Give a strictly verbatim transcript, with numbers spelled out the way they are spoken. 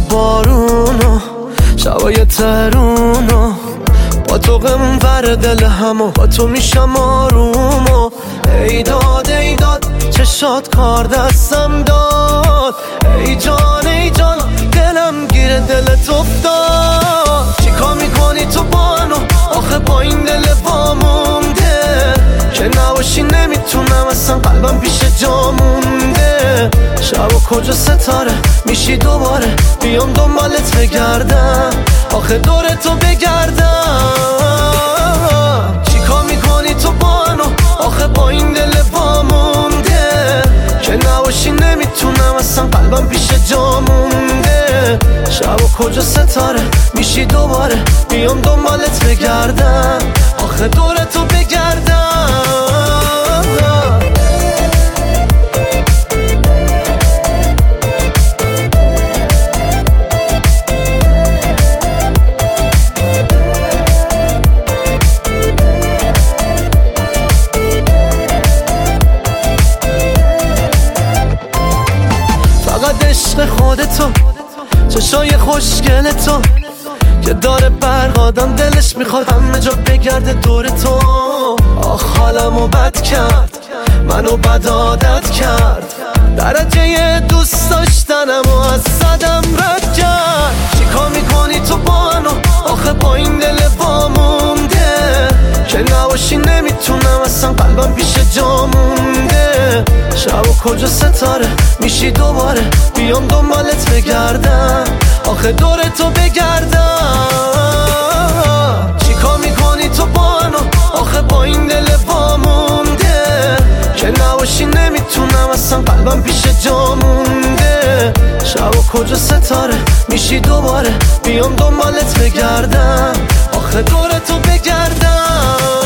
بارونو شبای ترونو با تو غمون ور دل همو با تو میشم آرومو ای داد ای داد چشات کار دستم داد ای جان ای جان دلم گیره دلت افتاد چیکار میکنی تو بانو آخه با این دل وامونده که نباشی نمیتونم اصلا قلبم پیش جا مونده شب و کجا ستاره میشی دوباره بیام دنبالت بگردم آخه دور تو بگردم چیکار میکنی تو بانو آخه با این دل وامونده که نباشی نمیتونم اصلا قلبم پیش جا مونده شب و کجا ستاره میشی دوباره بیام دنبالت بگردم آخه دور تو بگردم فقط عشق خودتو چشای خوشگل تو که داره برق آدم دلش میخواد همه جا بگرده دور تو آخ حالمو بد کرد منو بد عادت کرد درجه دوست داشتنمو از صدم رد کرد چیکار میکنی تو بانو آخه با این دل وامونده که نباشی نمیتونم اصلا قلبم پیش جا مونده شب و کجا ستاره میشی دوباره بیام دنبالت بگردم آخه دور تو بگردم چیکار میکنی تو بانو آخه با این دل وامونده که نباشی نمیتونم اصلا قلبم پیش جا مونده شب و کجا ستاره میشی دوباره بیام دنبالت بگردم آخه دور تو بگردم